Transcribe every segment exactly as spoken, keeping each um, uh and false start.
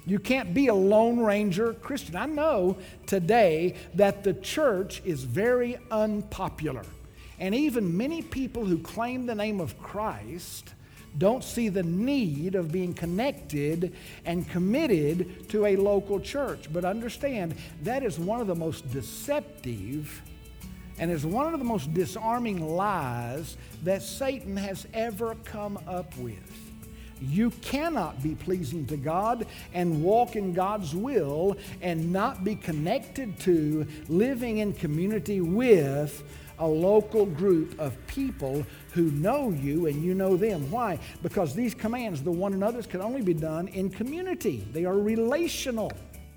You can't be a Lone Ranger Christian. I know today that the church is very unpopular. And even many people who claim the name of Christ don't see the need of being connected and committed to a local church. But understand, that is one of the most deceptive and is one of the most disarming lies that Satan has ever come up with. You cannot be pleasing to God and walk in God's will and not be connected to, living in community with a local group of people who know you and you know them. Why? Because these commands, the one another's, can only be done in community. They are relational.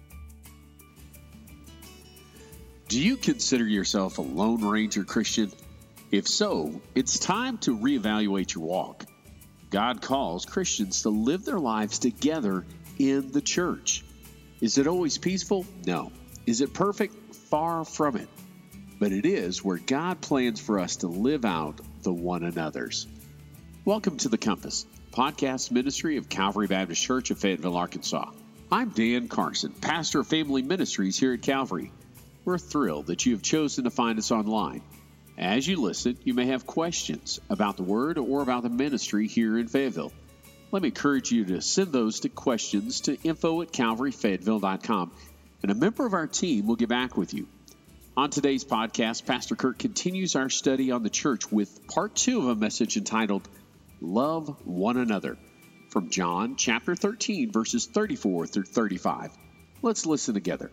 Do you consider yourself a Lone Ranger Christian? If so, it's time to reevaluate your walk. God calls Christians to live their lives together in the church. Is it always peaceful? No. Is it perfect? Far from it. But it is where God plans for us to live out the one another's. Welcome to The Compass, podcast ministry of Calvary Baptist Church of Fayetteville, Arkansas. I'm Dan Carson, pastor of Family Ministries here at Calvary. We're thrilled that you have chosen to find us online. As you listen, you may have questions about the Word or about the ministry here in Fayetteville. Let me encourage you to send those to questions to info at calvary fayetteville dot com, and a member of our team will get back with you. On today's podcast, Pastor Kurt continues our study on the church with part two of a message entitled, Love One Another, from John chapter thirteen, verses thirty-four through thirty-five. Let's listen together.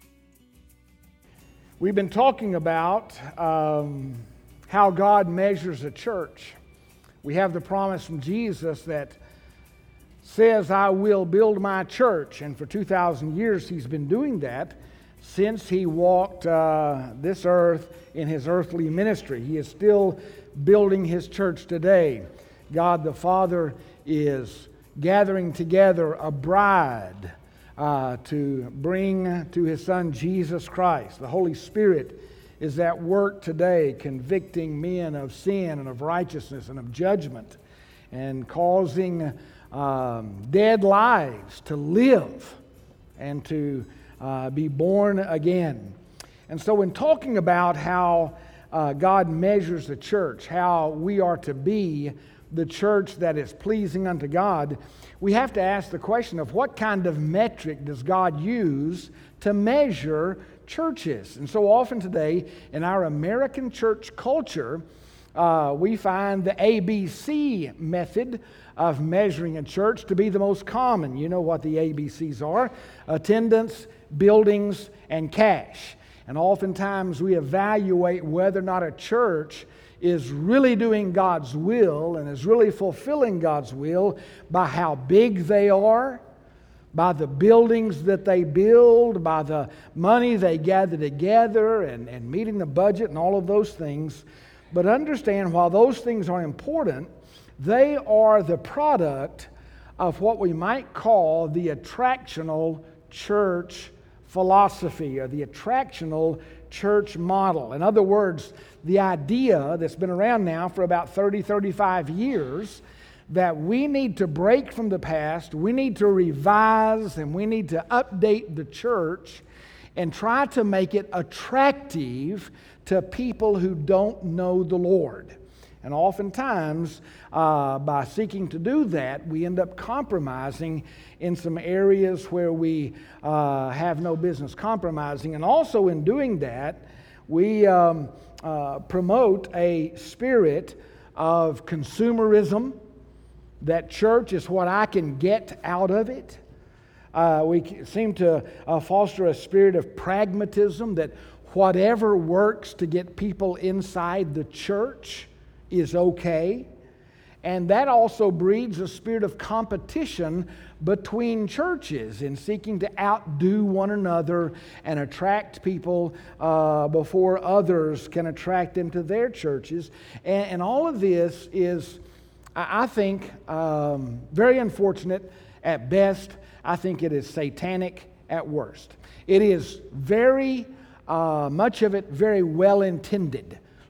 We've been talking about um, how God measures a church. We have the promise from Jesus that says, I will build my church. And for two thousand years, he's been doing that since he walked uh, this earth in his earthly ministry. He is still building his church today. God the Father is gathering together a bride Uh, to bring to his Son Jesus Christ. The Holy Spirit is at work today, convicting men of sin and of righteousness and of judgment, and causing um, dead lives to live and to uh, be born again. And so in talking about how uh, God measures the church, how we are to be the church that is pleasing unto God, we have to ask the question of what kind of metric does God use to measure churches? And so often today in our American church culture, uh, we find the A B C method of measuring a church to be the most common. You know what the A B Cs are: attendance, buildings, and cash. And oftentimes we evaluate whether or not a church is really doing God's will and is really fulfilling God's will by how big they are, by the buildings that they build, by the money they gather together, and, and meeting the budget and all of those things. But understand, while those things are important, they are the product of what we might call the attractional church philosophy, or the attractional church model. In other words, the idea that's been around now for about thirty, thirty-five years that we need to break from the past, we need to revise, and we need to update the church and try to make it attractive to people who don't know the Lord. And oftentimes, uh, by seeking to do that, we end up compromising in some areas where we uh, have no business compromising. And also in doing that, we um, uh, promote a spirit of consumerism, that church is what I can get out of it. Uh, we seem to uh, foster a spirit of pragmatism, that whatever works to get people inside the church is okay. And that also breeds a spirit of competition between churches in seeking to outdo one another and attract people uh, before others can attract them to their churches. And, and all of this is, I think, um, very unfortunate at best. I think it is satanic at worst. It is very, uh, much of it very well intended.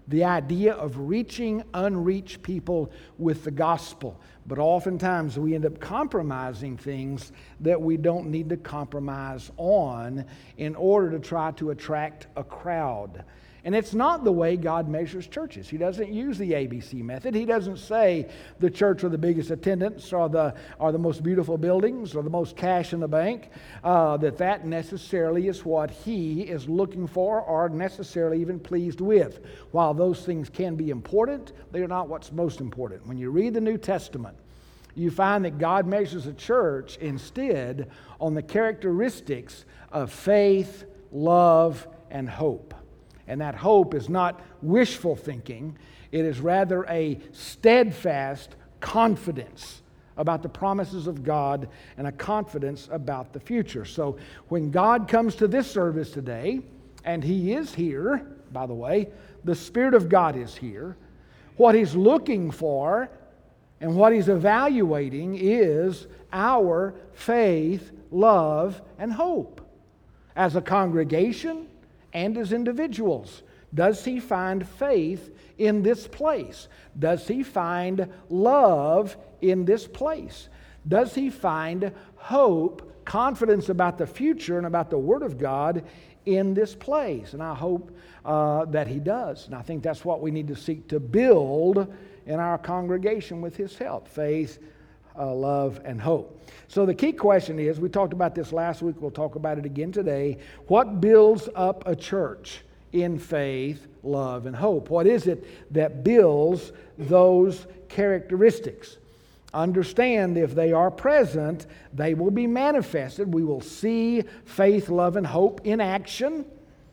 the idea of reaching unreached people with the gospel. But oftentimes we end up compromising things that we don't need to compromise on in order to try to attract a crowd. And it's not the way God measures churches. He doesn't use the A B C method. He doesn't say the church with the biggest attendance or the, or the most beautiful buildings or the most cash in the bank, uh, that that necessarily is what He is looking for or necessarily even pleased with. While those things can be important, they are not what's most important. When you read the New Testament, you find that God measures a church instead on the characteristics of faith, love, and hope. And that hope is not wishful thinking. It is rather a steadfast confidence about the promises of God and a confidence about the future. So when God comes to this service today, and He is here, by the way, the Spirit of God is here, what He's looking for and what He's evaluating is our faith, love, and hope. As a congregation, and as individuals. Does He find faith in this place? Does He find love in this place? Does He find hope, confidence about the future and about the Word of God in this place? And I hope uh, that He does. And I think that's what we need to seek to build in our congregation with His help. Faith, uh, love, and hope. So the key question is, we talked about this last week, we'll talk about it again today. What builds up a church in faith, love, and hope? What is it that builds those characteristics? Understand, if they are present, they will be manifested. We will see faith, love, and hope in action.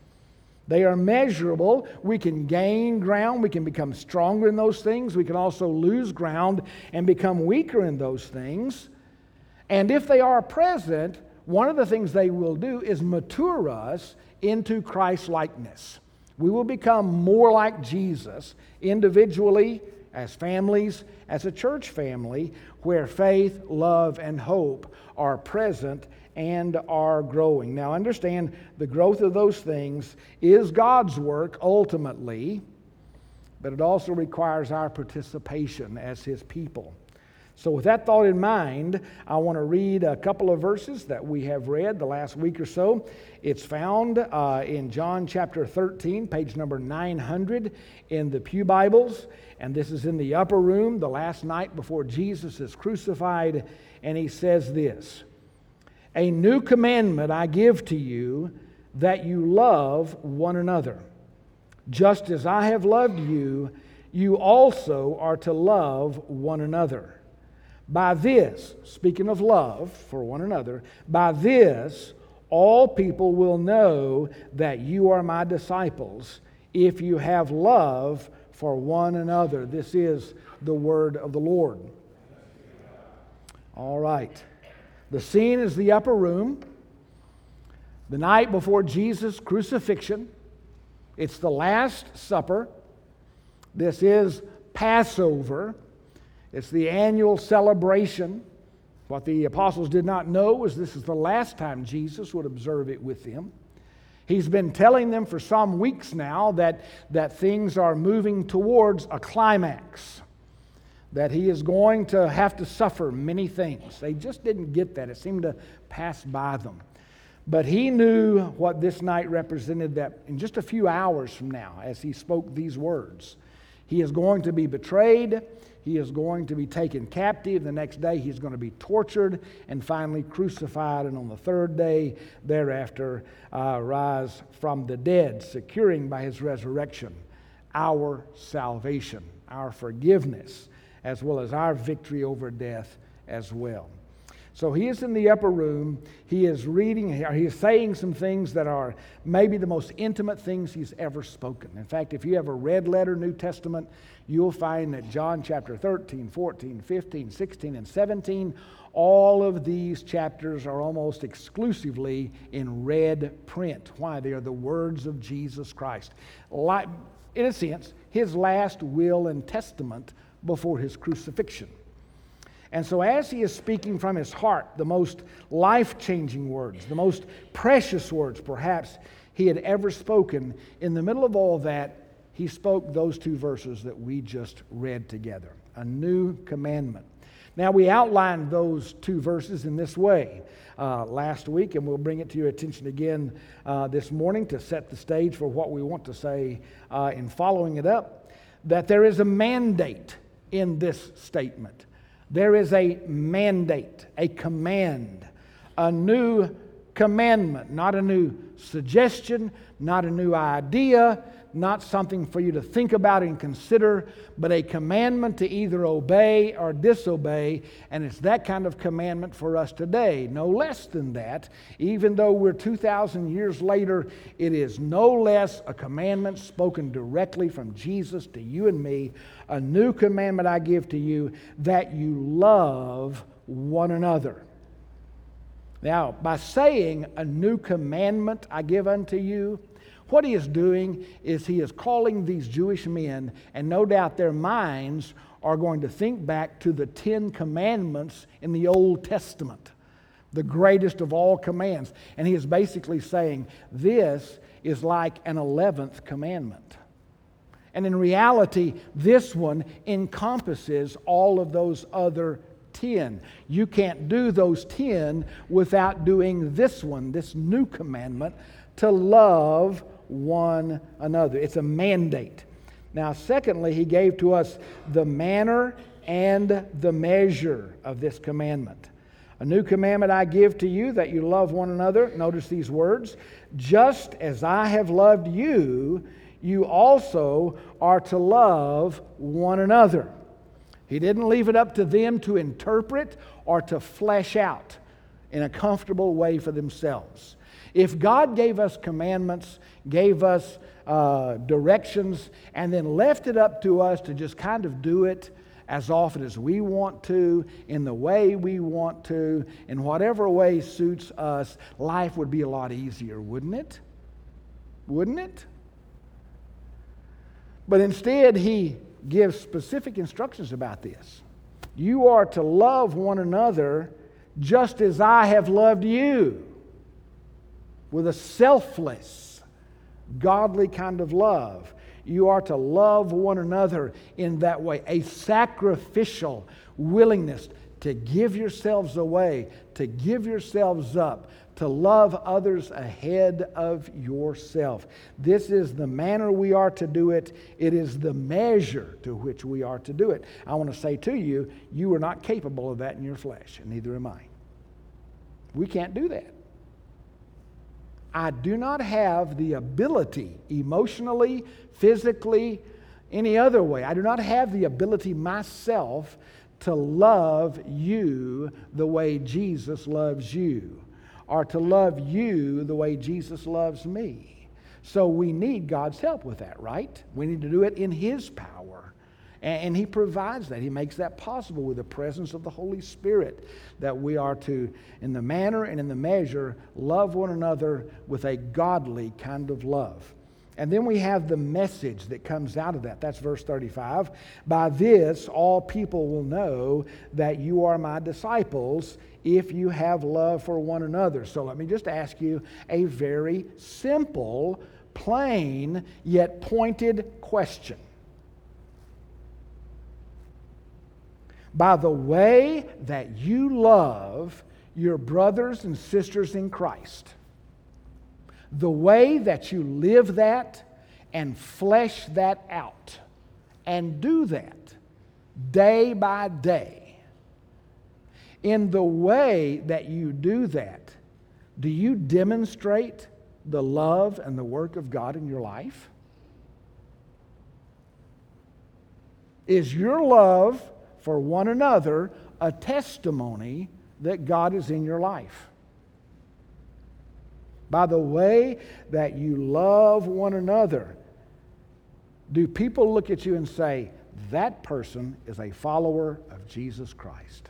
They are measurable. We can gain ground. We can become stronger in those things. We can also lose ground and become weaker in those things. And if they are present, one of the things they will do is mature us into Christ-likeness. We will become more like Jesus individually, as families, as a church family, where faith, love, and hope are present and are growing. Now understand, the growth of those things is God's work ultimately, but it also requires our participation as His people. So with that thought in mind, I want to read a couple of verses that we have read the last week or so. It's found uh, in John chapter thirteen, page number nine hundred in the Pew Bibles. And this is in the upper room, the last night before Jesus is crucified. And He says this: "A new commandment I give to you, that you love one another. Just as I have loved you, you also are to love one another. By this," speaking of love for one another, "by this all people will know that you are my disciples, if you have love for one another." This is the word of the Lord. All right. The scene is the upper room, the night before Jesus' crucifixion. It's the Last Supper. This is Passover. It's the annual celebration. What the apostles did not know was this is the last time Jesus would observe it with them. He's been telling them for some weeks now that, that things are moving towards a climax, that He is going to have to suffer many things. They just didn't get that. It seemed to pass by them. But He knew what this night represented, that in just a few hours from now, as He spoke these words, He is going to be betrayed. He is going to be taken captive. The next day He's going to be tortured and finally crucified. And on the third day thereafter, uh, rise from the dead, securing by His resurrection our salvation, our forgiveness, as well as our victory over death as well. So He is in the upper room. He is reading, He is saying some things that are maybe the most intimate things He's ever spoken. In fact, if you have a red letter New Testament, you'll find that John chapter thirteen, fourteen, fifteen, sixteen, and seventeen, all of these chapters are almost exclusively in red print. Why? They are the words of Jesus Christ. Like, in a sense, His last will and testament before His crucifixion. And so as He is speaking from His heart, the most life-changing words, the most precious words perhaps He had ever spoken, in the middle of all that, he spoke those two verses that we just read together. A new commandment. Now, we outlined those two verses in this way uh, last week, and we'll bring it to your attention again uh, this morning to set the stage for what we want to say uh, in following it up. That there is a mandate in this statement. There is a mandate, a command, a new commandment, not a new suggestion, not a new idea, not something for you to think about and consider, but a commandment to either obey or disobey, and it's that kind of commandment for us today. No less than that. Even though we're two thousand years later, it is no less a commandment spoken directly from Jesus to you and me. A new commandment I give to you, that you love one another. Now, by saying a new commandment I give unto you, what he is doing is he is calling these Jewish men, and no doubt their minds are going to think back to the Ten Commandments in the Old Testament, the greatest of all commands. And he is basically saying this is like an eleventh commandment. And in reality, this one encompasses all of those other ten. You can't do those ten without doing this one, this new commandment, to love one another. It's a mandate. Now, secondly, he gave to us the manner and the measure of this commandment. A new commandment I give to you, that you love one another. Notice these words. Just as I have loved you, you also are to love one another. He didn't leave it up to them to interpret or to flesh out in a comfortable way for themselves. If God gave us commandments, gave us uh, directions, and then left it up to us to just kind of do it as often as we want to, in the way we want to, in whatever way suits us, life would be a lot easier, wouldn't it? Wouldn't it? But instead, he gives specific instructions about this. You are to love one another just as I have loved you, with a selfless, godly kind of love. You are to love one another in that way, a sacrificial willingness to give yourselves away, to give yourselves up, to love others ahead of yourself. This is the manner we are to do it. It is the measure to which we are to do it. I want to say to you, you are not capable of that in your flesh, and neither am I. We can't do that. I do not have the ability, emotionally, physically, any other way. I do not have the ability myself to love you the way Jesus loves you, or to love you the way Jesus loves me. So we need God's help with that, right? We need to do it in His power. And He provides that. He makes that possible with the presence of the Holy Spirit, that we are to, in the manner and in the measure, love one another with a godly kind of love. And then we have the message that comes out of that. That's verse thirty-five. By this, all people will know that you are my disciples, if you have love for one another. So let me just ask you a very simple, plain, yet pointed question. By the way that you love your brothers and sisters in Christ, the way that you live that and flesh that out and do that day by day, in the way that you do that, do you demonstrate the love and the work of God in your life? Is your love for one another a testimony that God is in your life? By the way that you love one another, do people look at you and say, that person is a follower of Jesus Christ?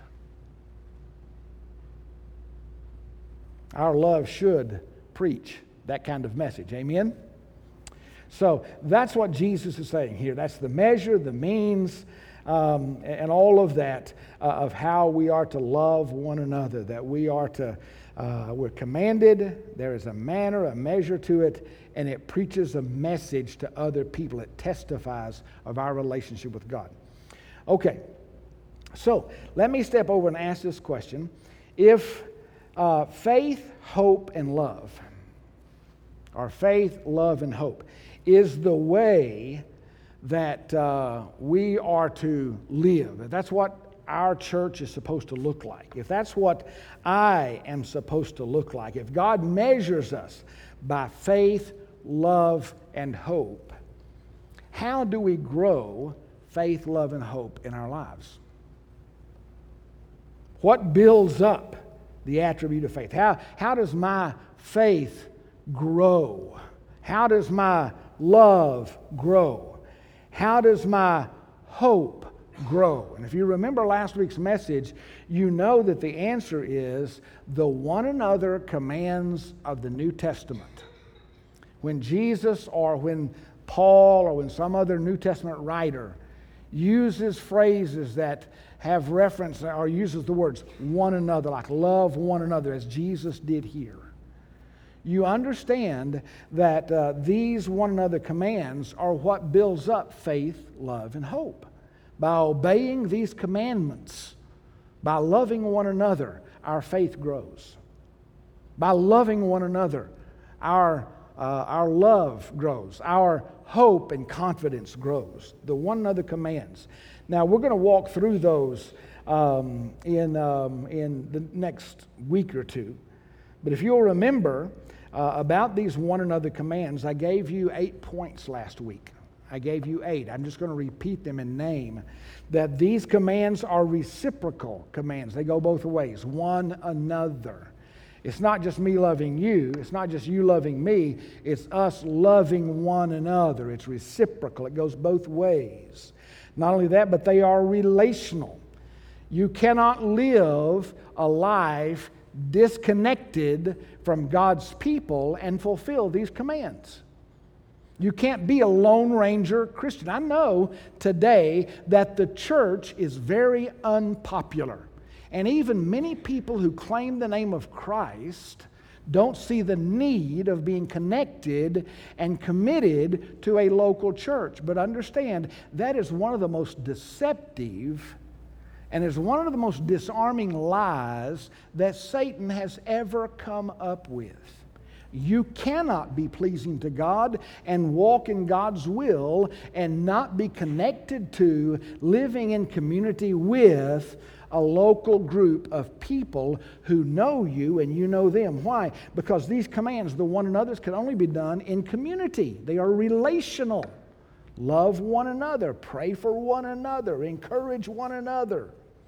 Our love should preach that kind of message. Amen? So that's what Jesus is saying here. That's the measure, the means, Um, and all of that uh, of how we are to love one another, that we are to Uh, we're commanded. There is a manner, a measure to it, and it preaches a message to other people. It testifies of our relationship with God. Okay, so let me step over and ask this question. If uh, faith, hope, and love, or faith, love, and hope, is the way that uh, we are to live, that's what our church is supposed to look like, if that's what I am supposed to look like, if God measures us by faith, love, and hope, how do we grow faith, love, and hope in our lives? What builds up the attribute of faith? How, how does my faith grow? How does my love grow? How does my hope grow? And if you remember last week's message, you know that the answer is the one another commands of the New Testament. When Jesus or when Paul or when some other New Testament writer uses phrases that have reference or uses the words one another, like love one another as Jesus did here, you understand that uh, these one another commands are what builds up faith, love, and hope. By obeying these commandments, by loving one another, our faith grows. By loving one another, our, uh, our love grows. Our hope and confidence grows. The one another commands. Now, we're going to walk through those um, in, um, in the next week or two. But if you'll remember uh, about these one another commands, I gave you eight points last week. I gave you eight. I'm just going to repeat them in name. That these commands are reciprocal commands. They go both ways. One another. It's not just me loving you. It's not just you loving me. It's us loving one another. It's reciprocal. It goes both ways. Not only that, but they are relational. You cannot live a life disconnected from God's people and fulfill these commands. You can't be a Lone Ranger Christian. I know today that the church is very unpopular. And even many people who claim the name of Christ don't see the need of being connected and committed to a local church. But understand, that is one of the most deceptive and is one of the most disarming lies that Satan has ever come up with. You cannot be pleasing to God and walk in God's will and not be connected to, living in community with a local group of people who know you and you know them. Why? Because these commands, the one another's, can only be done in community. They are relational. Love one another, pray for one another, encourage one another.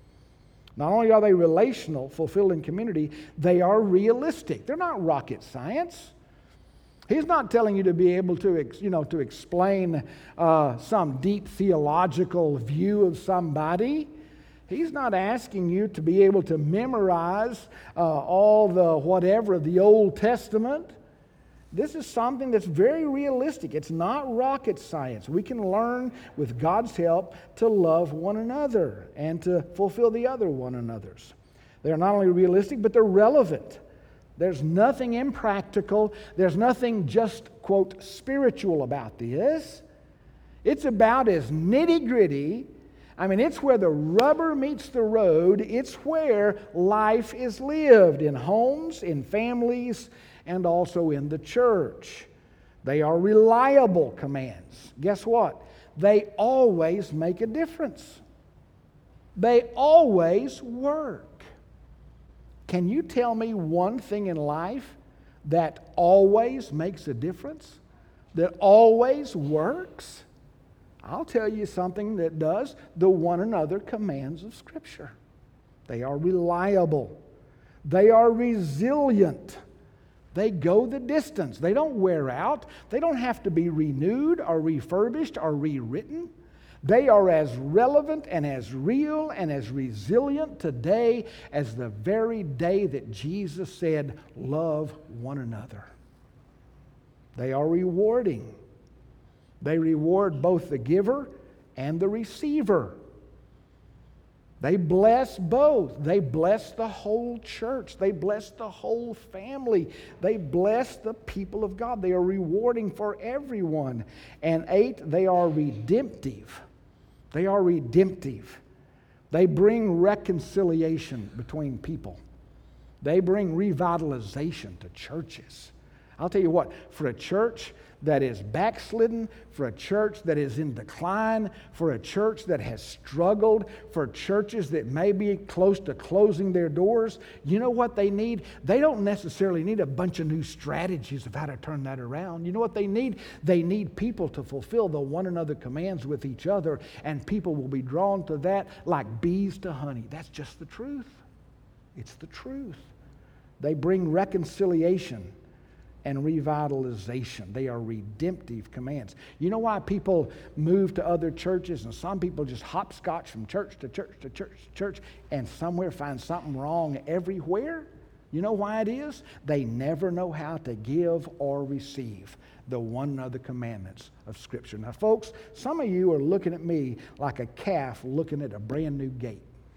Not only are they relational, fulfilled in community, they are realistic. They're not rocket science. He's not telling you to be able to, you know, to explain uh, some deep theological view of somebody. He's not asking you to be able to memorize uh, all the whatever of the Old Testament. This is something that's very realistic. It's not rocket science. We can learn with God's help to love one another and to fulfill the other one another's. They're not only realistic, but they're relevant. There's nothing impractical. There's nothing just, quote, spiritual about this. It's about as nitty-gritty. I mean, it's where the rubber meets the road. It's where life is lived, in homes, in families, and also in the church. They are reliable commands. Guess what? They always make a difference. They always work. Can you tell me one thing in life that always makes a difference? That always works? I'll tell you something that does. The one another commands of Scripture. They are reliable. They are resilient. They go the distance. They don't wear out. They don't have to be renewed or refurbished or rewritten. They are as relevant and as real and as resilient today as the very day that Jesus said, "Love one another." They are rewarding. They reward both the giver and the receiver. They bless both. They bless the whole church. They bless the whole family. They bless the people of God. They are rewarding for everyone. And eight, they are redemptive. They are redemptive. They bring reconciliation between people. They bring revitalization to churches. I'll tell you what, for a church that is backslidden, for a church that is in decline, for a church that has struggled, for churches that may be close to closing their doors, you know what they need? They don't necessarily need a bunch of new strategies of how to turn that around. You know what they need? They need people to fulfill the one another commands with each other, and people will be drawn to that like bees to honey. That's just the truth. It's the truth. They bring reconciliation and revitalization. They are redemptive commands. You know why people move to other churches, and some people just hopscotch from church to church to church to church and somewhere find something wrong everywhere? You know why it is? They never know how to give or receive the one another commandments of Scripture. Now, folks, some of you are looking at me like a calf looking at a brand new gate.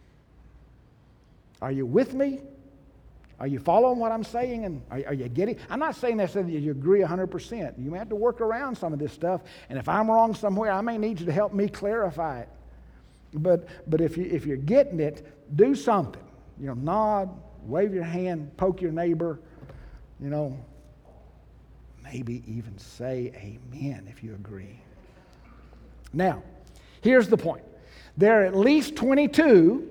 Are you with me? Are you following what I'm saying? And are, are you getting? I'm not saying that so that you agree one hundred percent. You may have to work around some of this stuff. And if I'm wrong somewhere, I may need you to help me clarify it. But but if you if you're getting it, do something. You know, nod, wave your hand, poke your neighbor. You know, maybe even say amen if you agree. Now, here's the point. There are at least twenty-two.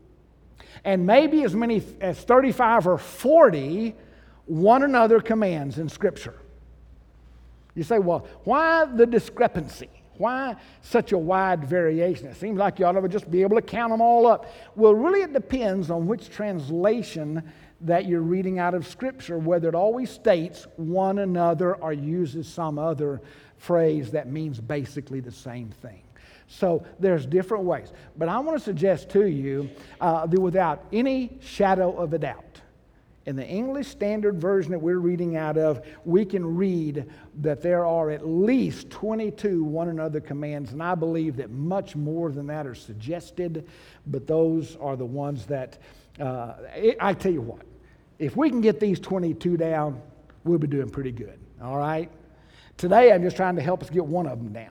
And maybe as many as thirty-five or forty one another commands in Scripture. You say, well, why the discrepancy? Why such a wide variation? It seems like you ought to just be able to count them all up. Well, really it depends on which translation that you're reading out of Scripture, whether it always states one another or uses some other phrase that means basically the same thing. So there's different ways. But I want to suggest to you uh, that without any shadow of a doubt, in the English Standard Version that we're reading out of, we can read that there are at least twenty-two one another commands, and I believe that much more than that are suggested, but those are the ones that, uh, it, I tell you what, if we can get these twenty-two down, we'll be doing pretty good, all right? Today I'm just trying to help us get one of them down.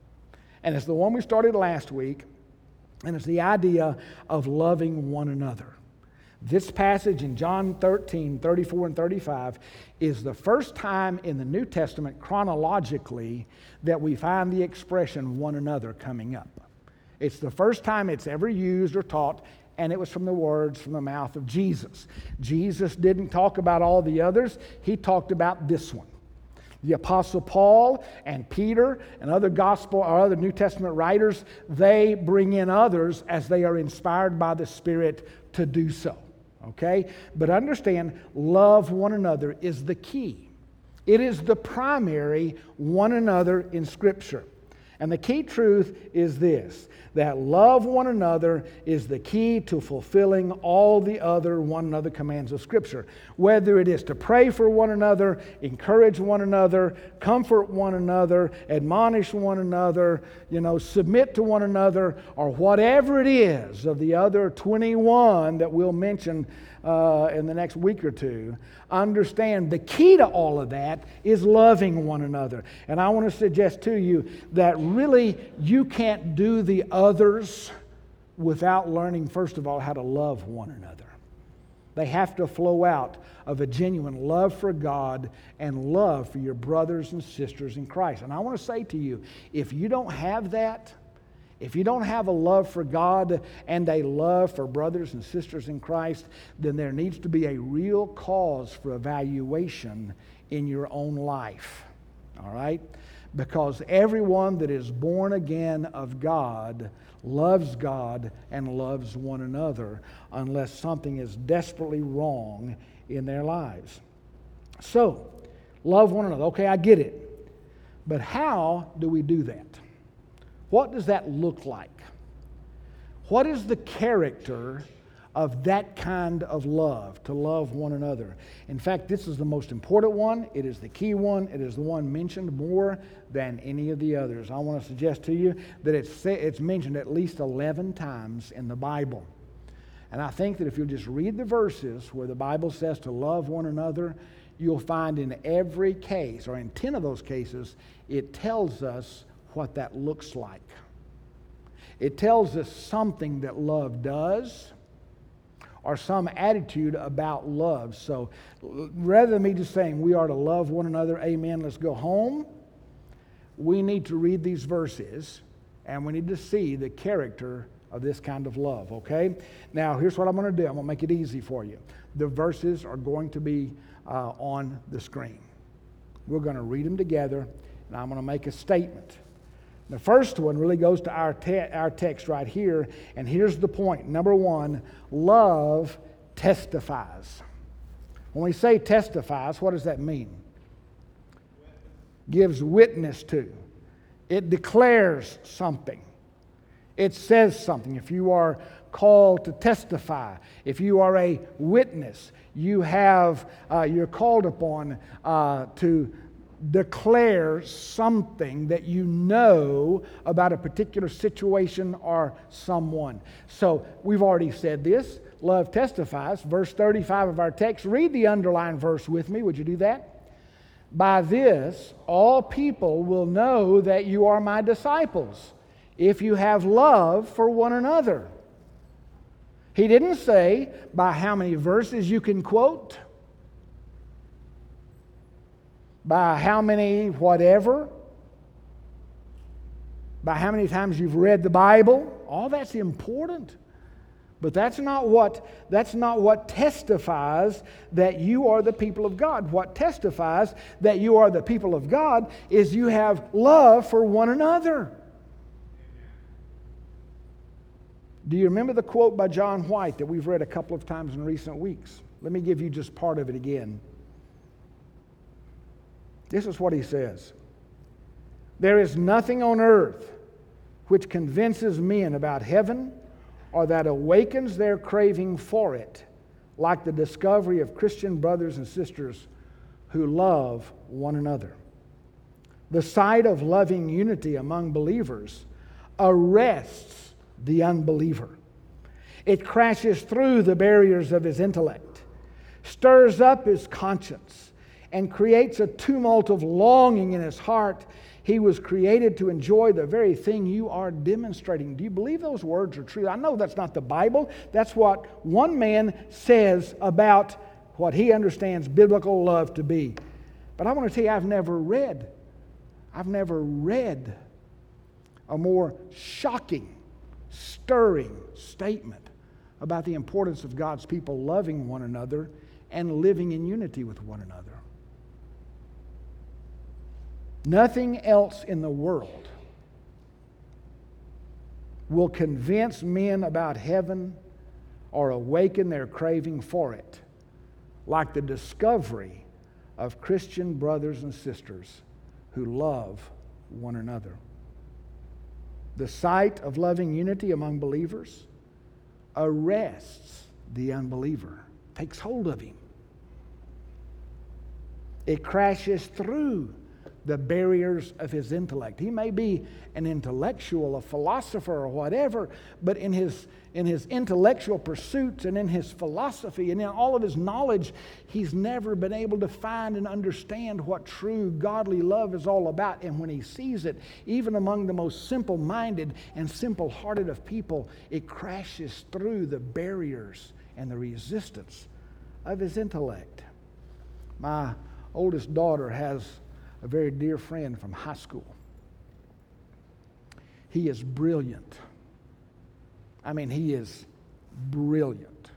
And it's the one we started last week, and it's the idea of loving one another. This passage in John thirteen, thirty-four and thirty-five is the first time in the New Testament chronologically that we find the expression one another coming up. It's the first time it's ever used or taught, and it was from the words from the mouth of Jesus. Jesus didn't talk about all the others. He talked about this one. The Apostle Paul and Peter and other gospel or other New Testament writers, they bring in others as they are inspired by the Spirit to do so. Okay? But understand, love one another is the key. It is the primary one another in Scripture. And the key truth is this, that love one another is the key to fulfilling all the other one another commands of Scripture. Whether it is to pray for one another, encourage one another, comfort one another, admonish one another, you know, submit to one another, or whatever it is of the other twenty-one that we'll mention uh, in the next week or two, understand the key to all of that is loving one another. And I want to suggest to you that really you can't do the others without learning, first of all, how to love one another. They have to flow out of a genuine love for God and love for your brothers and sisters in Christ. And I want to say to you, if you don't have that, if you don't have a love for God and a love for brothers and sisters in Christ, then there needs to be a real cause for evaluation in your own life. All right? Because everyone that is born again of God loves God and loves one another unless something is desperately wrong in their lives. So, love one another. Okay, I get it. But how do we do that? What does that look like? What is the character of that kind of love, to love one another. In fact, this is the most important one. It is the key one. It is the one mentioned more than any of the others. I want to suggest to you that it's, it's mentioned at least eleven times in the Bible. And I think that if you'll just read the verses where the Bible says to love one another, you'll find in every case, or in ten of those cases, it tells us what that looks like. It tells us something that love does, or some attitude about love. So rather than me just saying we are to love one another, amen, let's go home, we need to read these verses and we need to see the character of this kind of love, okay? Now, here's what I'm going to do. I'm going to make it easy for you. The verses are going to be uh, on the screen. We're going to read them together, and I'm going to make a statement. The first one really goes to our, te- our text right here, and here's the point. Number one, love testifies. When we say testifies, what does that mean? Gives witness to. It declares something. It says something. If you are called to testify, if you are a witness, you have, uh, you're called upon uh, to declare something that you know about a particular situation or someone. So we've already said this. Love testifies. Verse thirty-five of our text. Read the underlined verse with me. Would you do that? By this, all people will know that you are my disciples, if you have love for one another. He didn't say by how many verses you can quote, by how many whatever, by how many times you've read the Bible. All that's important. But that's not what that's not what testifies that you are the people of God. What testifies that you are the people of God is you have love for one another. Do you remember the quote by John White that we've read a couple of times in recent weeks? Let me give you just part of it again. This is what he says. There is nothing on earth which convinces men about heaven or that awakens their craving for it like the discovery of Christian brothers and sisters who love one another. The sight of loving unity among believers arrests the unbeliever. It crashes through the barriers of his intellect, stirs up his conscience, and creates a tumult of longing in his heart. He was created to enjoy the very thing you are demonstrating. Do you believe those words are true? I know that's not the Bible. That's what one man says about what he understands biblical love to be. But I want to tell you, I've never read, I've never read a more shocking, stirring statement about the importance of God's people loving one another and living in unity with one another. Nothing else in the world will convince men about heaven or awaken their craving for it like the discovery of Christian brothers and sisters who love one another. The sight of loving unity among believers arrests the unbeliever, takes hold of him. It crashes through the barriers of his intellect. He may be an intellectual, a philosopher, or whatever, but in his in his intellectual pursuits and in his philosophy and in all of his knowledge, he's never been able to find and understand what true godly love is all about. And when he sees it, even among the most simple-minded and simple-hearted of people, it crashes through the barriers and the resistance of his intellect. My oldest daughter has a very dear friend from high school. He is brilliant. I mean, he is brilliant.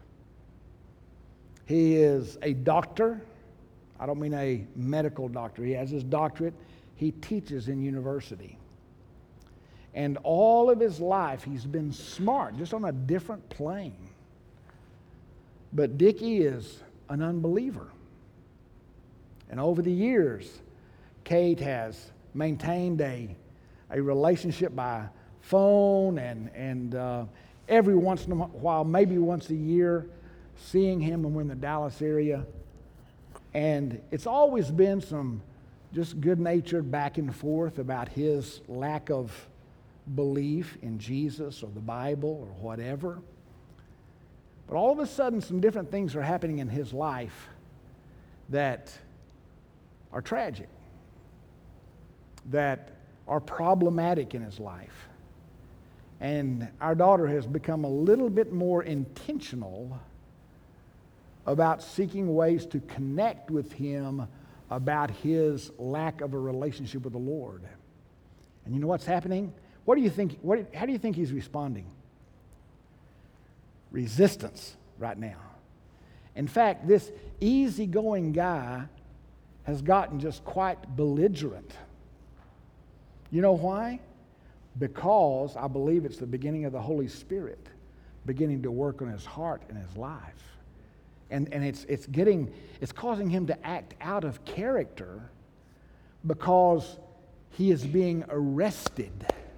He is a doctor. I don't mean a medical doctor. He has his doctorate. He teaches in university. And all of his life, he's been smart, just on a different plane. But Dickie is an unbeliever. And over the years, Kate has maintained a, a relationship by phone and, and uh, every once in a while, maybe once a year, seeing him when we're in the Dallas area. And it's always been some just good-natured back and forth about his lack of belief in Jesus or the Bible or whatever. But all of a sudden, some different things are happening in his life that are tragic, that are problematic in his life. And our daughter has become a little bit more intentional about seeking ways to connect with him about his lack of a relationship with the Lord. And you know what's happening? What do you think? What, how do you think he's responding? Resistance right now. In fact, this easygoing guy has gotten just quite belligerent. You know why? Because I believe it's the beginning of the Holy Spirit beginning to work on his heart and his life. And, and it's, it's getting, it's causing him to act out of character because he is being arrested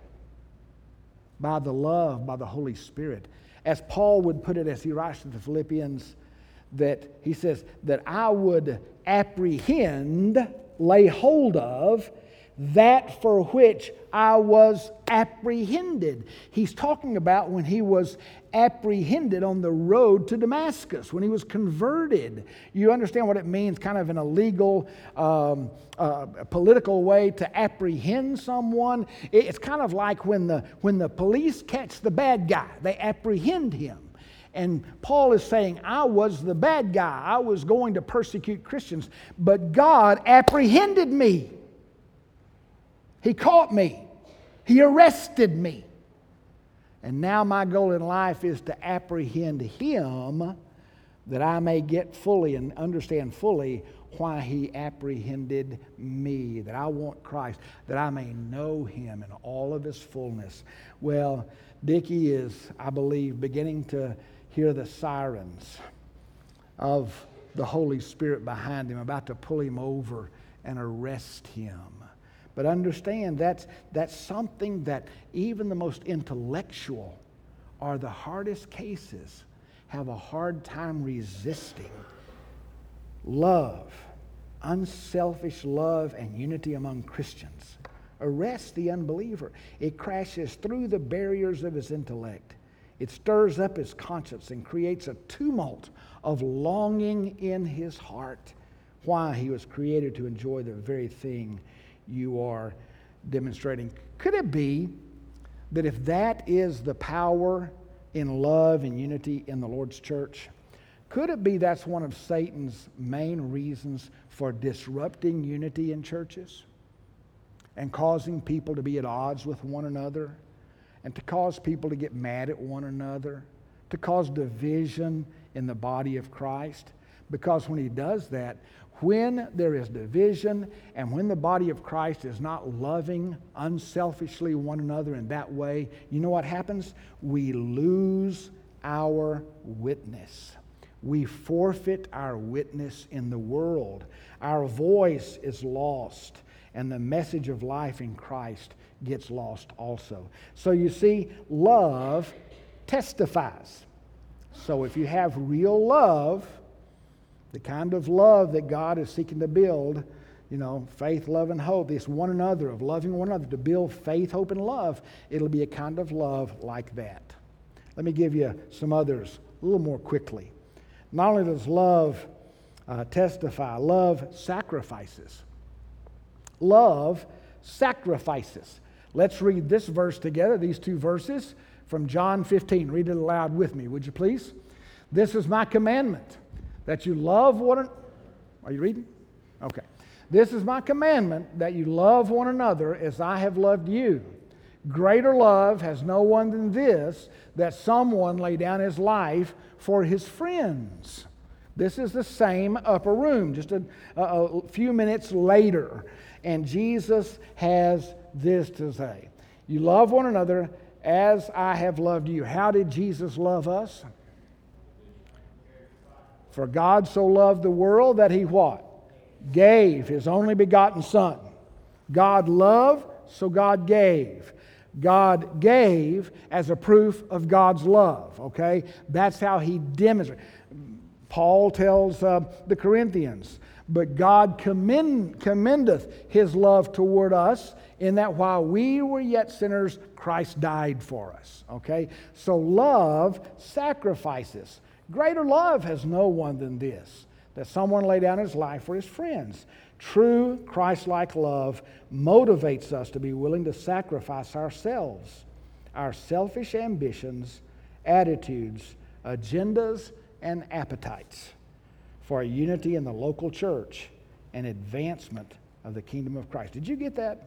by the love, by the Holy Spirit. As Paul would put it as he writes to the Philippians, that he says, that I would apprehend, lay hold of, that for which I was apprehended. He's talking about when he was apprehended on the road to Damascus, when he was converted. You understand what it means, kind of in a legal, um, uh, political way, to apprehend someone. It's kind of like when the, when the police catch the bad guy, they apprehend him. And Paul is saying, I was the bad guy. I was going to persecute Christians, but God apprehended me. He caught me. He arrested me. And now my goal in life is to apprehend him, that I may get fully and understand fully why he apprehended me, that I want Christ, that I may know him in all of his fullness. Well, Dickie is, I believe, beginning to hear the sirens of the Holy Spirit behind him, about to pull him over and arrest him. But understand, that's, that's something that even the most intellectual or the hardest cases have a hard time resisting. Love, unselfish love and unity among Christians arrests the unbeliever. It crashes through the barriers of his intellect. It stirs up his conscience and creates a tumult of longing in his heart. Why? He was created to enjoy the very thing you are demonstrating. Could it be that if that is the power in love and unity in the Lord's church, could it be that's one of Satan's main reasons for disrupting unity in churches and causing people to be at odds with one another, and to cause people to get mad at one another, to cause division in the body of Christ? Because when he does that, when there is division and when the body of Christ is not loving unselfishly one another in that way, you know what happens? We lose our witness. We forfeit our witness in the world. Our voice is lost, and the message of life in Christ gets lost also. So you see, love testifies. So if you have real love, the kind of love that God is seeking to build, you know, faith, love, and hope, this one another, of loving one another, to build faith, hope, and love, it'll be a kind of love like that. Let me give you some others a little more quickly. Not only does love uh, testify, love sacrifices. Love sacrifices. Let's read this verse together, these two verses from John fifteen. Read it aloud with me, would you please? This is my commandment, that you love one another. Are you reading? Okay. This is my commandment, that you love one another as I have loved you. Greater love has no one than this, that someone lay down his life for his friends. This is the same upper room, just a, a, a few minutes later. And Jesus has this to say. You love one another as I have loved you. How did Jesus love us? For God so loved the world that he what? Gave his only begotten Son. God loved, so God gave. God gave as a proof of God's love, okay? That's how He demonstrated. Paul tells uh, the Corinthians, but God commend, commendeth His love toward us in that while we were yet sinners, Christ died for us, okay? So love sacrifices. Greater love has no one than this, that someone lay down his life for his friends. True Christ-like love motivates us to be willing to sacrifice ourselves, our selfish ambitions, attitudes, agendas, and appetites for a unity in the local church and advancement of the kingdom of Christ. Did you get that?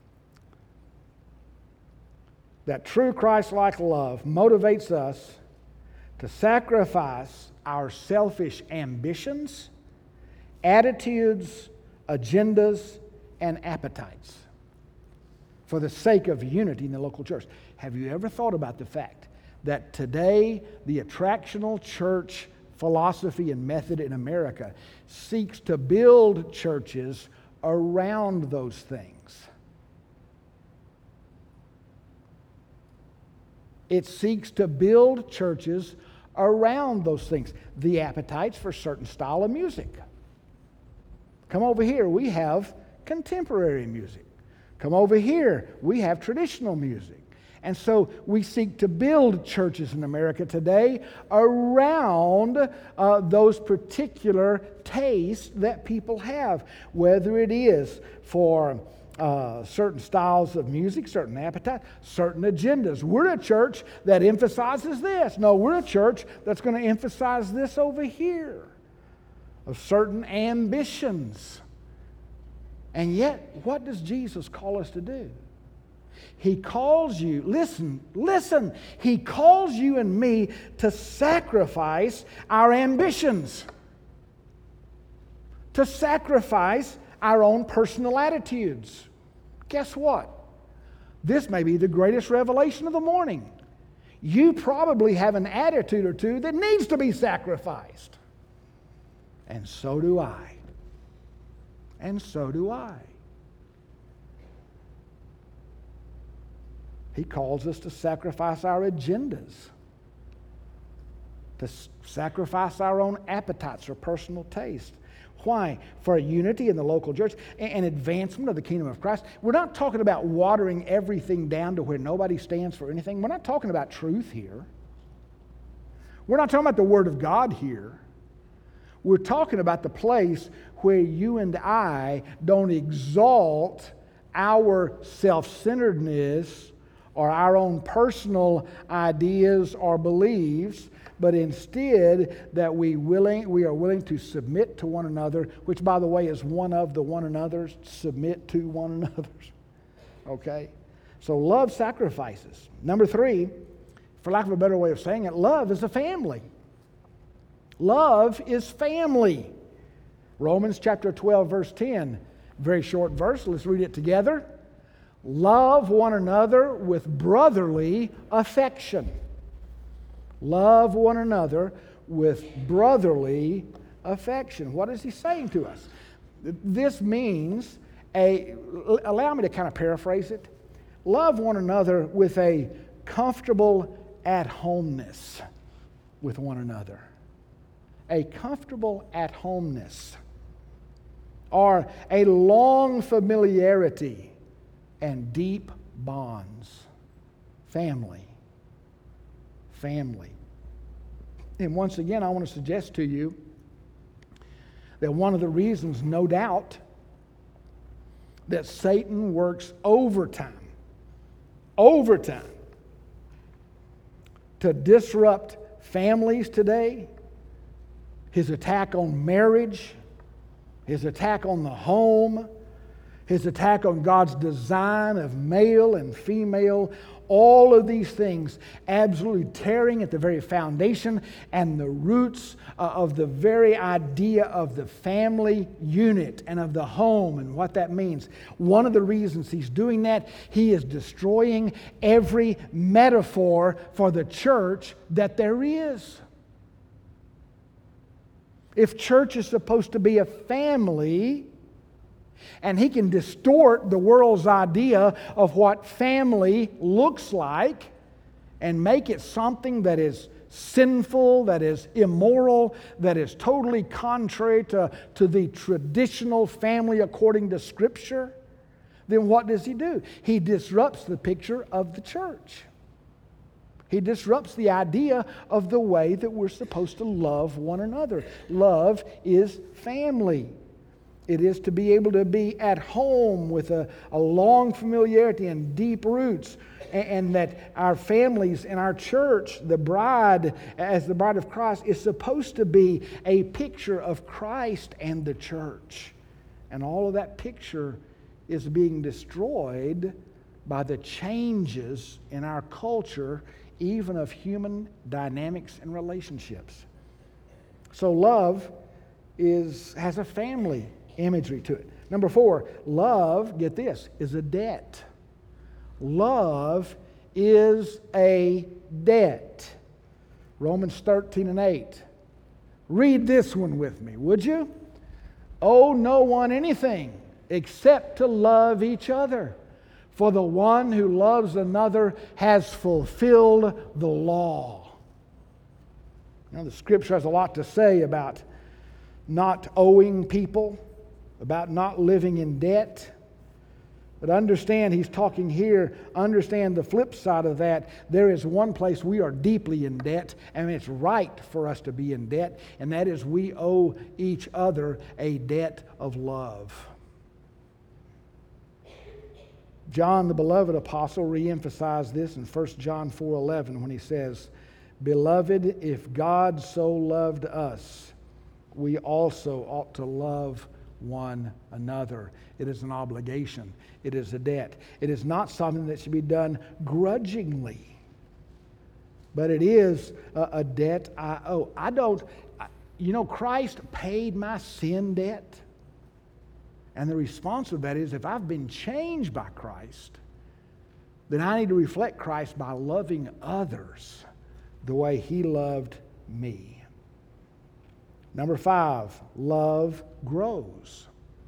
That true Christ-like love motivates us to sacrifice our selfish ambitions, attitudes, agendas, and appetites for the sake of unity in the local church. Have you ever thought about the fact that today the attractional church philosophy and method in America seeks to build churches around those things? It seeks to build churches around those things. The appetites for certain style of music. Come over here, we have contemporary music. Come over here, we have traditional music. And so we seek to build churches in America today around uh, those particular tastes that people have, whether it is for uh, certain styles of music, certain appetites, certain agendas. We're a church that emphasizes this. No, we're a church that's going to emphasize this over here, of certain ambitions. And yet, what does Jesus call us to do? He calls you, listen, listen, He calls you and me to sacrifice our ambitions, to sacrifice our own personal attitudes. Guess what? This may be the greatest revelation of the morning. You probably have an attitude or two that needs to be sacrificed. And so do I. And so do I. He calls us to sacrifice our agendas, to s- sacrifice our own appetites or personal taste. Why? For unity in the local church and advancement of the kingdom of Christ. We're not talking about watering everything down to where nobody stands for anything. We're not talking about truth here. We're not talking about the Word of God here. We're talking about the place where you and I don't exalt our self-centeredness or our own personal ideas or beliefs, but instead that we willing we are willing to submit to one another, which, by the way, is one of the one another's. Submit to one another's. Okay? So love sacrifices. Number three, for lack of a better way of saying it, love is a family. Love is family. Romans chapter twelve, verse ten. Very short verse. Let's read it together. Love one another with brotherly affection. Love one another with brotherly affection. What is he saying to us? This means a, allow me to kind of paraphrase it. Love one another with a comfortable at-homeness with one another. A comfortable at-homeness. Or a long familiarity and deep bonds. Family. Family. And once again, I want to suggest to you that one of the reasons, no doubt, that Satan works overtime, overtime, to disrupt families today, his attack on marriage, his attack on the home, his attack on God's design of male and female, all of these things absolutely tearing at the very foundation and the roots uh, of the very idea of the family unit and of the home and what that means. One of the reasons he's doing that, he is destroying every metaphor for the church that there is. If church is supposed to be a family, And he can distort the world's idea of what family looks like and make it something that is sinful, that is immoral, that is totally contrary to, to the traditional family according to Scripture. Then what does he do? He disrupts the picture of the church. He disrupts the idea of the way that we're supposed to love one another. Love is family. It is to be able to be at home with a, a long familiarity and deep roots. And, and that our families and our church, the bride, as the bride of Christ, is supposed to be a picture of Christ and the church. And all of that picture is being destroyed by the changes in our culture, even of human dynamics and relationships. So love is has a family imagery to it. Number four, love, get this, is a debt. Love is a debt. Romans thirteen and eight. Read this one with me, would you? Owe no one anything except to love each other. For the one who loves another has fulfilled the law. Now, the Scripture has a lot to say about not owing people, about not living in debt. But understand, he's talking here, understand the flip side of that. There is one place we are deeply in debt, and it's right for us to be in debt, and that is we owe each other a debt of love. John, the beloved apostle, re-emphasized this in First John four eleven when he says, "Beloved, if God so loved us, we also ought to love one another." It is an obligation. It is a debt. It is not something that should be done grudgingly, but it is a, a debt I owe. I don't, you know, Christ paid my sin debt. And the response of that is, if I've been changed by Christ, then I need to reflect Christ by loving others the way He loved me. Number five, love grows.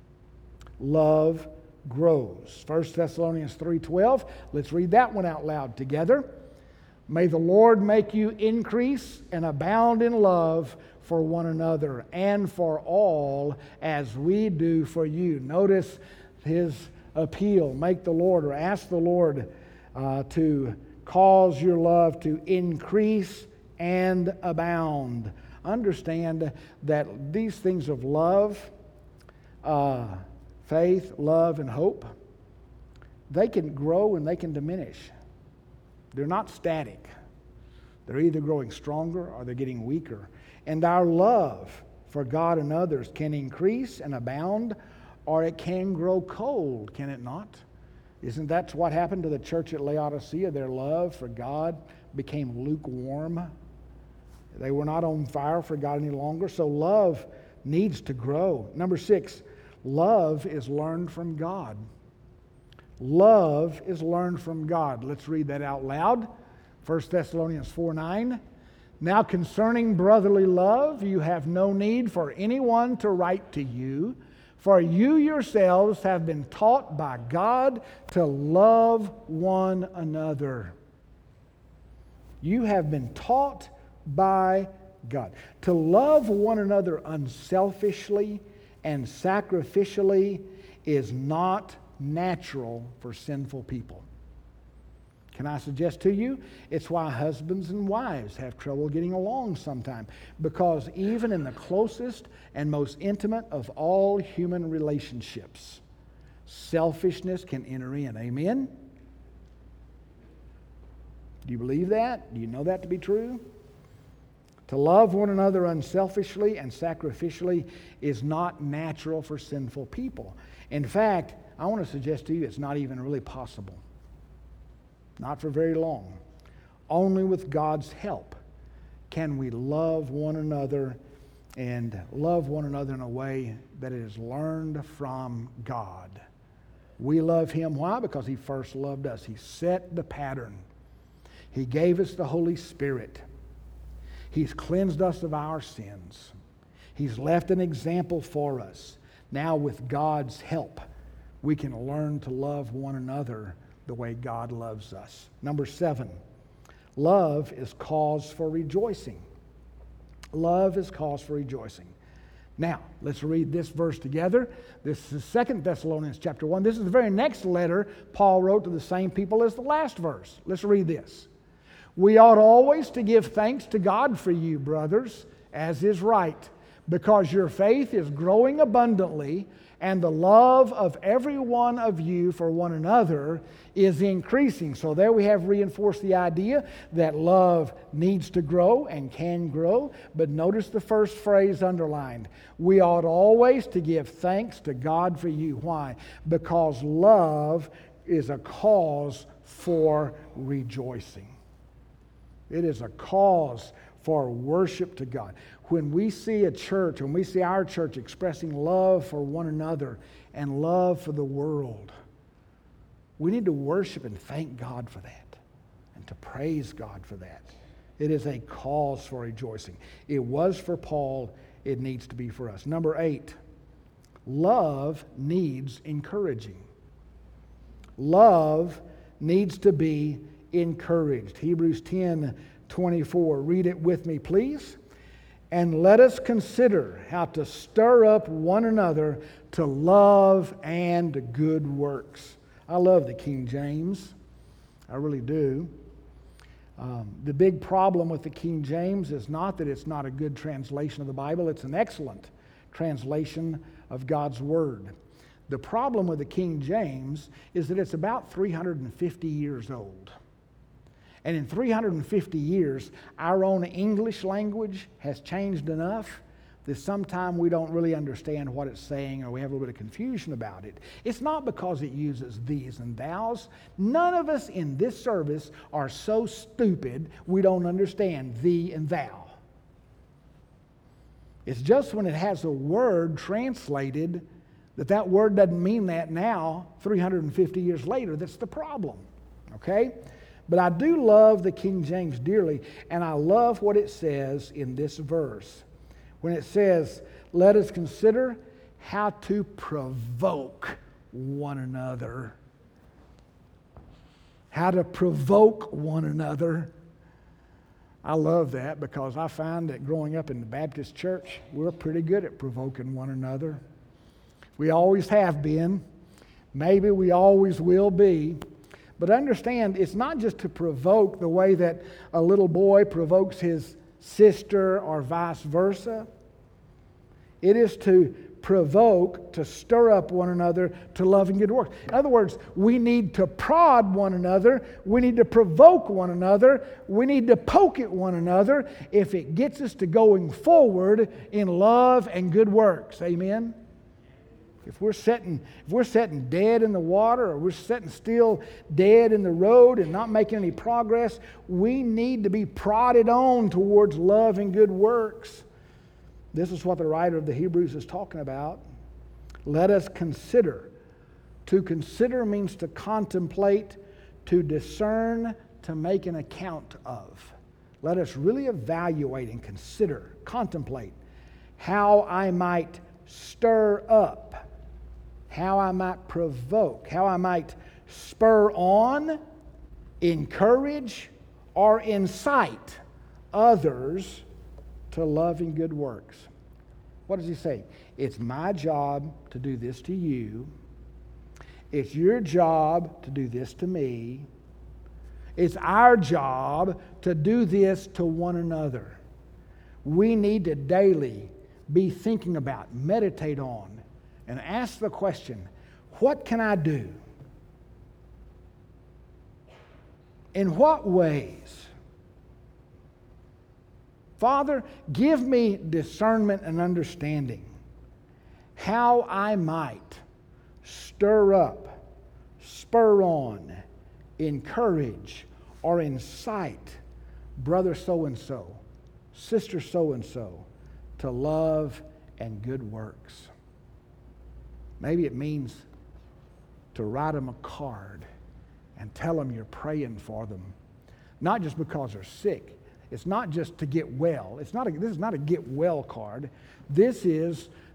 Love grows. First Thessalonians three twelve. Let's read that one out loud together. May the Lord make you increase and abound in love for one another and for all as we do for you. Notice his appeal. Make the Lord, or ask the Lord uh, to cause your love to increase and abound. Understand that these things of love, uh, faith, love, and hope, they can grow and they can diminish. They're not static. They're either growing stronger or they're getting weaker. And our love for God and others can increase and abound, or it can grow cold, can it not? Isn't that what happened to the church at Laodicea? Their love for God became lukewarm. They were not on fire for God any longer. So love needs to grow. Number six, love is learned from God. Love is learned from God. Let's read that out loud. First Thessalonians four nine. Now concerning brotherly love, you have no need for anyone to write to you, for you yourselves have been taught by God to love one another. You have been taught by God to love one another unselfishly and sacrificially is not natural for sinful people. Can I suggest to you, it's why husbands and wives have trouble getting along sometimes. Because even in the closest and most intimate of all human relationships, selfishness can enter in. Amen? Do you believe that? Do you know that to be true? To love one another unselfishly and sacrificially is not natural for sinful people. In fact, I want to suggest to you it's not even really possible. Not for very long. Only with God's help can we love one another and love one another in a way that it is learned from God. We love Him. Why? Because He first loved us. He set the pattern. He gave us the Holy Spirit. He's cleansed us of our sins. He's left an example for us. Now with God's help, we can learn to love one another the way God loves us. Number seven, love is cause for rejoicing. Love is cause for rejoicing. Now, let's read this verse together. This is Second Thessalonians chapter one. This is the very next letter Paul wrote to the same people as the last verse. Let's read this. We ought always to give thanks to God for you, brothers, as is right, because your faith is growing abundantly, and the love of every one of you for one another is increasing. So there we have reinforced the idea that love needs to grow and can grow. But notice the first phrase underlined. We ought always to give thanks to God for you. Why? Because love is a cause for rejoicing. It is a cause for worship to God. When we see a church, when we see our church expressing love for one another and love for the world, we need to worship and thank God for that and to praise God for that. It is a cause for rejoicing. It was for Paul. It needs to be for us. Number eight, love needs encouraging. Love needs to be encouraged. Hebrews ten twenty-four. Read it with me, please. And let us consider how to stir up one another to love and good works. I love the King James. I really do. Um, the big problem with the King James is not that it's not a good translation of the Bible. It's an excellent translation of God's Word. The problem with the King James is that it's about three hundred fifty years old. And in three hundred fifty years, our own English language has changed enough that sometimes we don't really understand what it's saying, or we have a little bit of confusion about it. It's not because it uses these and thous. None of us in this service are so stupid we don't understand thee and thou. It's just when it has a word translated that that word doesn't mean that now, three hundred fifty years later, that's the problem. Okay? But I do love the King James dearly, and I love what it says in this verse. When it says, let us consider how to provoke one another. How to provoke one another. I love that because I find that growing up in the Baptist church, we're pretty good at provoking one another. We always have been. Maybe we always will be. But understand, it's not just to provoke the way that a little boy provokes his sister or vice versa. It is to provoke, to stir up one another to love and good works. In other words, we need to prod one another. We need to provoke one another. We need to poke at one another if it gets us to going forward in love and good works. Amen? If we're sitting, if we're sitting dead in the water, or we're sitting still dead in the road and not making any progress, we need to be prodded on towards love and good works. This is what the writer of the Hebrews is talking about. Let us consider. To consider means to contemplate, to discern, to make an account of. Let us really evaluate and consider, contemplate how I might stir up, how I might provoke, how I might spur on, encourage, or incite others to love and good works. What does he say? It's my job to do this to you. It's your job to do this to me. It's our job to do this to one another. We need to daily be thinking about, meditate on, and ask the question, what can I do? In what ways? Father, give me discernment and understanding how I might stir up, spur on, encourage, or incite brother so-and-so, sister so-and-so to love and good works. Maybe it means to write them a card and tell them you're praying for them. Not just because they're sick. It's not just to get well. It's not a, this is not a get well card. This is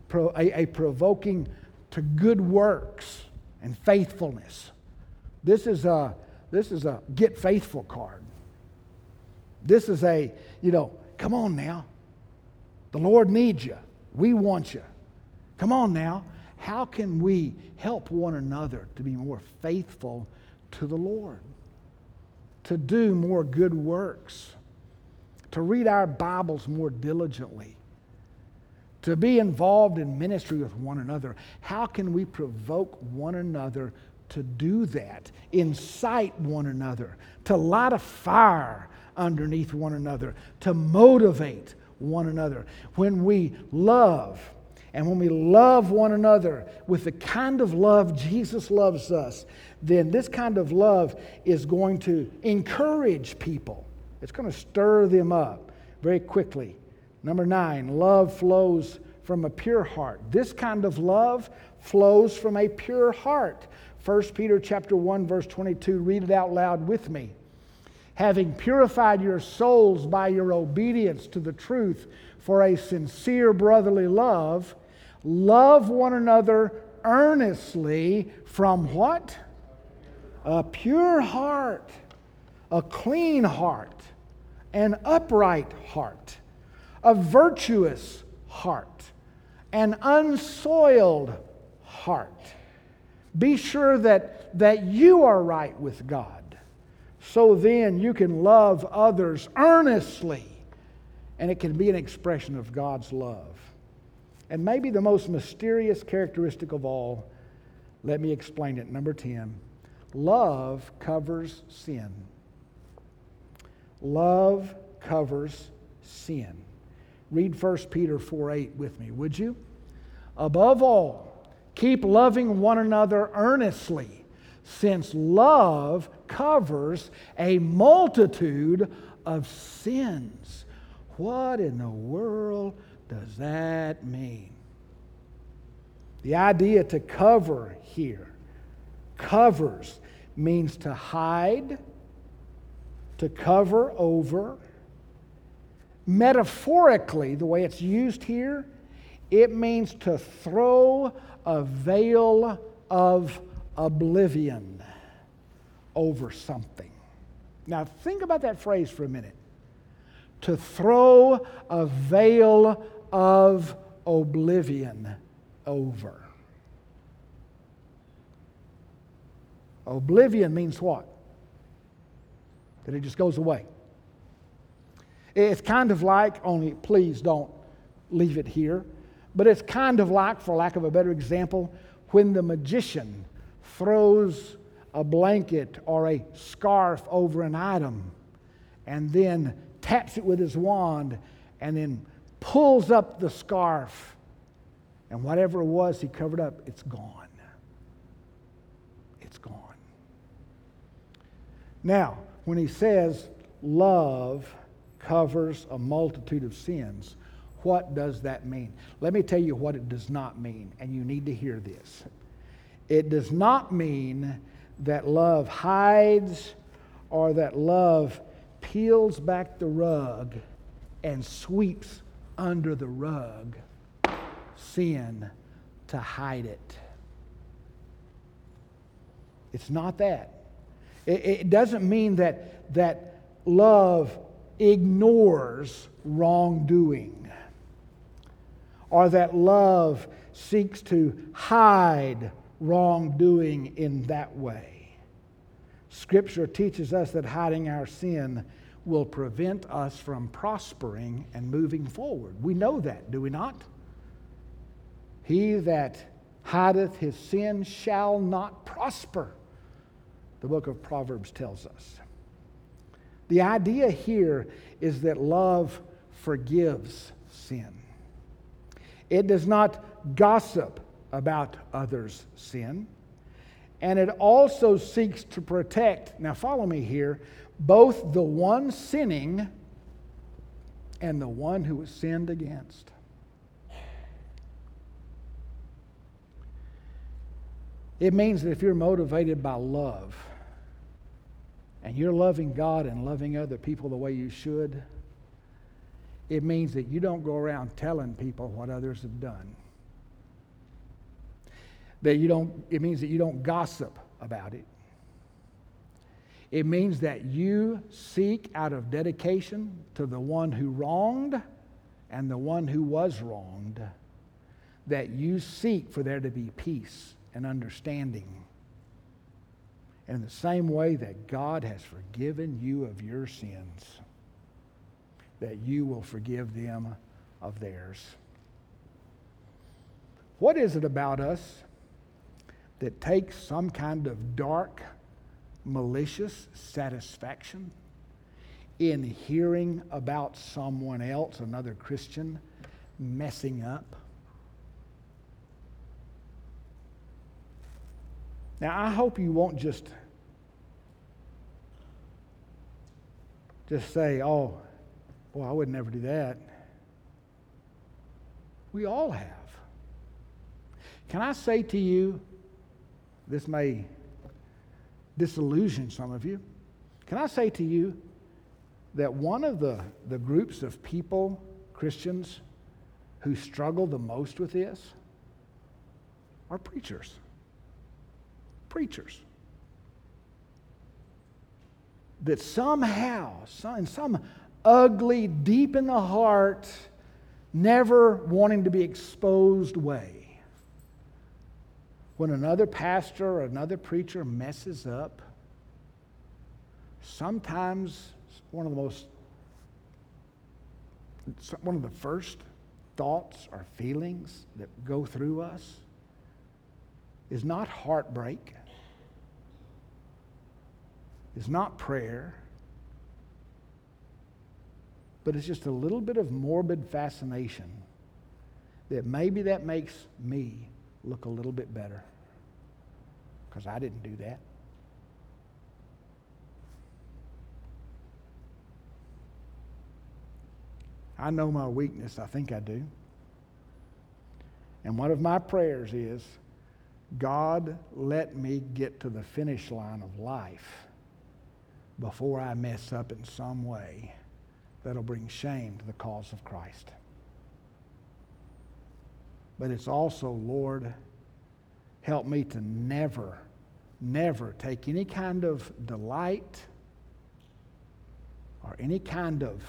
pro, a, a provoking to good works and faithfulness. This is a, this is a get faithful card. This is a, you know, come on now. The Lord needs you. We want you. Come on now. How can we help one another to be more faithful to the Lord? To do more good works? To read our Bibles more diligently? To be involved in ministry with one another? How can we provoke one another to do that? Incite one another? To light a fire underneath one another? To motivate one another? When we love, and when we love one another with the kind of love Jesus loves us, then this kind of love is going to encourage people. It's going to stir them up very quickly. Number nine, love flows from a pure heart. This kind of love flows from a pure heart. First Peter chapter one, verse twenty-two, read it out loud with me. Having purified your souls by your obedience to the truth for a sincere brotherly love, love one another earnestly from what? A pure heart, a clean heart, an upright heart, a virtuous heart, an unsoiled heart. Be sure that, that you are right with God. So then you can love others earnestly, and it can be an expression of God's love. And maybe the most mysterious characteristic of all, let me explain it. Number ten, love covers sin. Love covers sin. Read First Peter four eight with me, would you? Above all, keep loving one another earnestly, since love covers a multitude of sins. What in the world does that mean? The idea to cover here, covers, means to hide, to cover over. Metaphorically, the way it's used here, it means to throw a veil of oblivion over something. Now think about that phrase for a minute. To throw a veil of oblivion over. Oblivion means what? That it just goes away. It's kind of like, only please don't leave it here, but it's kind of like, for lack of a better example, when the magician throws a blanket or a scarf over an item and then taps it with his wand and then pulls up the scarf, and whatever it was he covered up, it's gone. It's gone. Now, when he says love covers a multitude of sins, what does that mean? Let me tell you what it does not mean, and you need to hear this. It does not mean that love hides or that love peels back the rug and sweeps under the rug sin to hide it. It's not that. It, it doesn't mean that, that love ignores wrongdoing, or that love seeks to hide wrongdoing in that way. Scripture teaches us that hiding our sin will prevent us from prospering and moving forward. We know that, do we not? He that hideth his sin shall not prosper, the book of Proverbs tells us. The idea here is that love forgives sin. It does not gossip about others' sin. And it also seeks to protect, now follow me here, both the one sinning and the one who is sinned against. It means that if you're motivated by love, and you're loving God and loving other people the way you should, it means that you don't go around telling people what others have done. That you don't, it means that you don't gossip about it. It means that you seek out of dedication to the one who wronged and the one who was wronged, that you seek for there to be peace and understanding. And in the same way that God has forgiven you of your sins, that you will forgive them of theirs. What is it about us that takes some kind of dark, malicious satisfaction in hearing about someone else, another Christian, messing up? Now, I hope you won't just, just say, oh, boy, I would never do that. We all have. Can I say to you, this may disillusion some of you. Can I say to you that one of the, the groups of people, Christians, who struggle the most with this are preachers. Preachers. That somehow, in some ugly, deep in the heart, never wanting to be exposed way, when another pastor or another preacher messes up, sometimes one of the most, one of the first thoughts or feelings that go through us is not heartbreak, is not prayer, but it's just a little bit of morbid fascination that maybe that makes me look a little bit better because I didn't do that. I know my weakness. I think I do. And one of my prayers is, God, let me get to the finish line of life before I mess up in some way that'll bring shame to the cause of Christ. But it's also, Lord, help me to never, never take any kind of delight or any kind of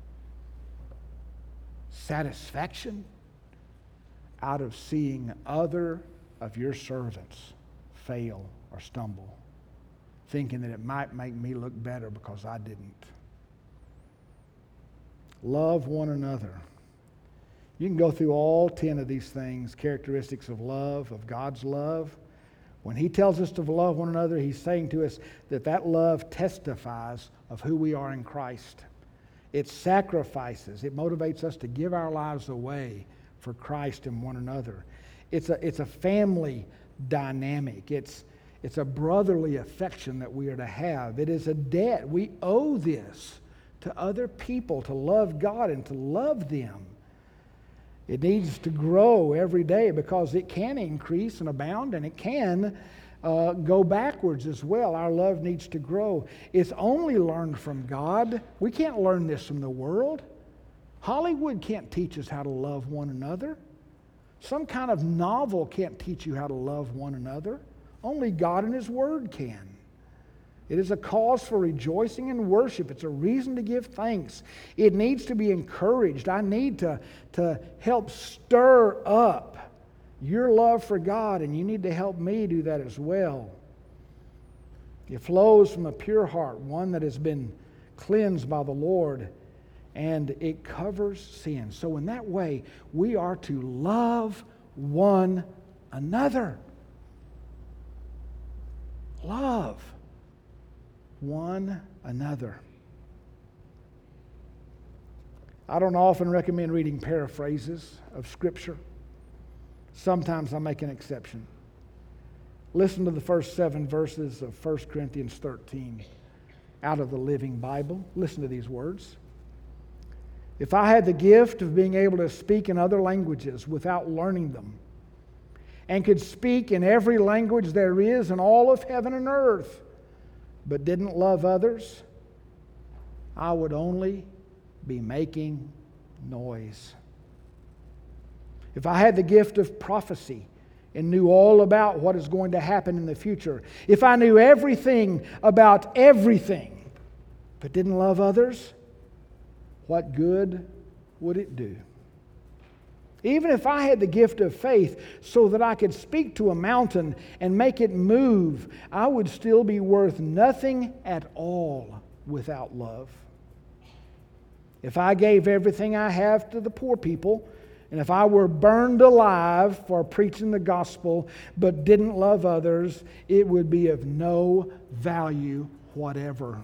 satisfaction out of seeing other of your servants fail or stumble, thinking that it might make me look better because I didn't. Love one another. You can go through all ten of these things, characteristics of love, of God's love. When he tells us to love one another, he's saying to us that that love testifies of who we are in Christ. It sacrifices. It motivates us to give our lives away for Christ and one another. It's a, it's a family dynamic. It's, it's a brotherly affection that we are to have. It is a debt. We owe this to other people, to love God and to love them. It needs to grow every day because it can increase and abound, and it can uh, go backwards as well. Our love needs to grow. It's only learned from God. We can't learn this from the world. Hollywood can't teach us how to love one another. Some kind of novel can't teach you how to love one another. Only God and His Word can. It is a cause for rejoicing and worship. It's a reason to give thanks. It needs to be encouraged. I need to, to help stir up your love for God, and you need to help me do that as well. It flows from a pure heart, one that has been cleansed by the Lord, and it covers sin. So in that way, we are to love one another. Love one another. I don't often recommend reading paraphrases of Scripture. Sometimes I make an exception. Listen to the first seven verses of First Corinthians thirteen out of the Living Bible. Listen to these words. If I had the gift of being able to speak in other languages without learning them, and could speak in every language there is in all of heaven and earth, but didn't love others, I would only be making noise. If I had the gift of prophecy and knew all about what is going to happen in the future, if I knew everything about everything but didn't love others, what good would it do? Even if I had the gift of faith so that I could speak to a mountain and make it move, I would still be worth nothing at all without love. If I gave everything I have to the poor people, and if I were burned alive for preaching the gospel but didn't love others, it would be of no value whatever.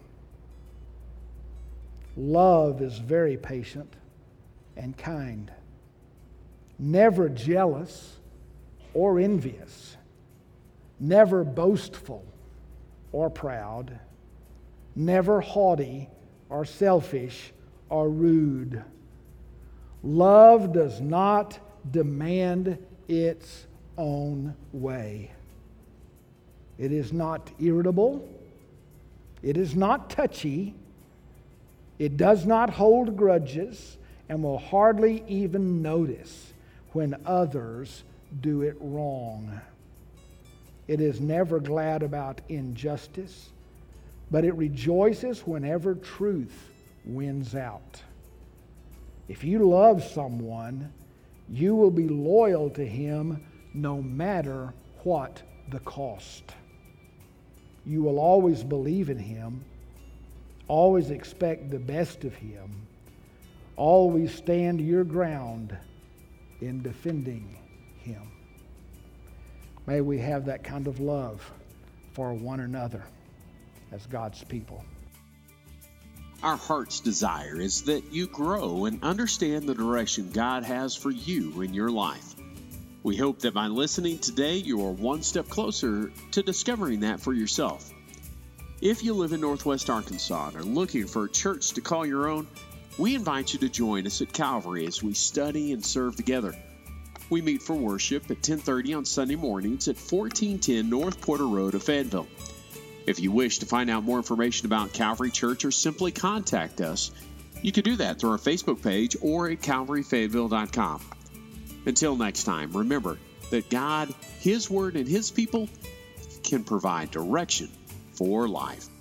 Love is very patient and kind, never jealous or envious, never boastful or proud, never haughty or selfish or rude. Love does not demand its own way. It is not irritable. It is not touchy. It does not hold grudges and will hardly even notice when others do it wrong. It is never glad about injustice, but it rejoices whenever truth wins out. If you love someone, you will be loyal to him no matter what the cost. You will always believe in him, always expect the best of him, always stand your ground in defending him. May we have that kind of love for one another as God's people. Our heart's desire is that you grow and understand the direction God has for you in your life. We hope that by listening today, you are one step closer to discovering that for yourself. If you live in Northwest Arkansas and are looking for a church to call your own, we invite you to join us at Calvary as we study and serve together. We meet for worship at ten thirty on Sunday mornings at fourteen ten North Porter Road of Fayetteville. If you wish to find out more information about Calvary Church or simply contact us, you can do that through our Facebook page or at calvary fayetteville dot com. Until next time, remember that God, His Word, and His people can provide direction for life.